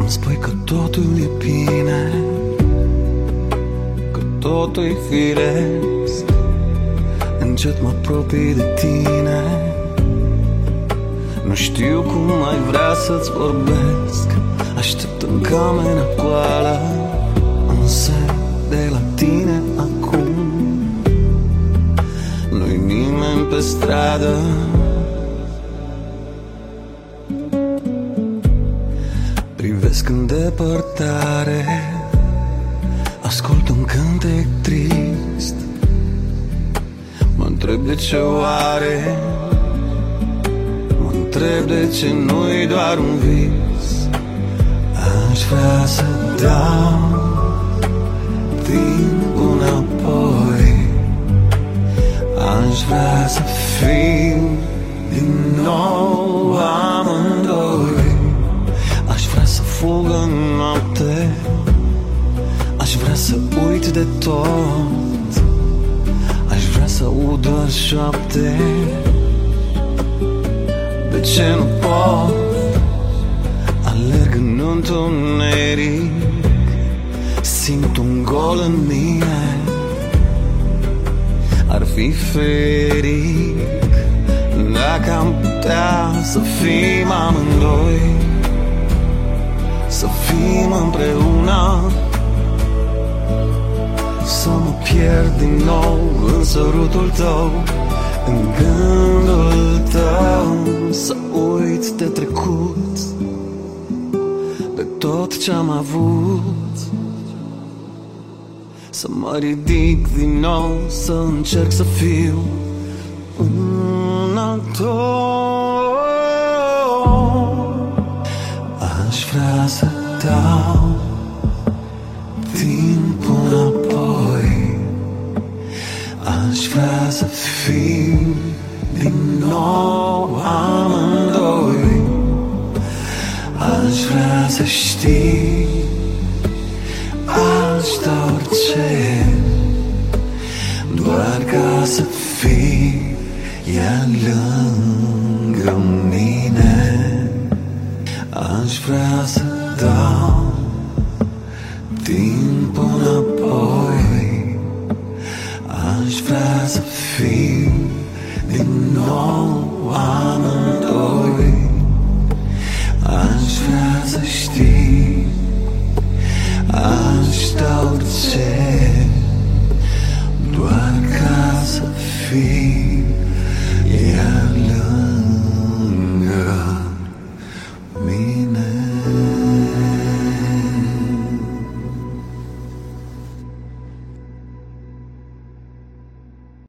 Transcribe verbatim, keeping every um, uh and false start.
spui că totul e bine, că totul e firesc. Încet mă apropii de tine, nu știu cum mai vrea să-ți vorbesc. Aștept în camera goală un semn de la tine acum. Nu-i nimeni pe stradă, privesc în depărtare, ascult un cântec trist. Mă întreb de ce oare, mă întreb de ce nu-i doar un vis. Aș vrea să dau timpul înapoi, aș vrea să fim din nou amândoi. Aș vrea să fug în noapte, aș vrea să uit de tot, aș vrea să aud doar șoapte. De ce nu pot? Alerg în întuneric, simt un gol în mine. Ar fi feric dacă am putea să fim amândoi, să fim împreună, să mă pierd din nou în sărutul tău, în gândul tău. Să uit de trecut, de tot ce-am avut, să mă ridic din nou, să încerc să fiu un altor. Aș vrea să dau timpul înapoi, aș vrea să fim din nou amândoi. Aș vrea să știi, aș da orice, doar ca să fii ea lângă mine. Aș vrea să dau timpul înapoi, aș vrea să fim din nou amândoi. Aș vrea să știi, aș da orice,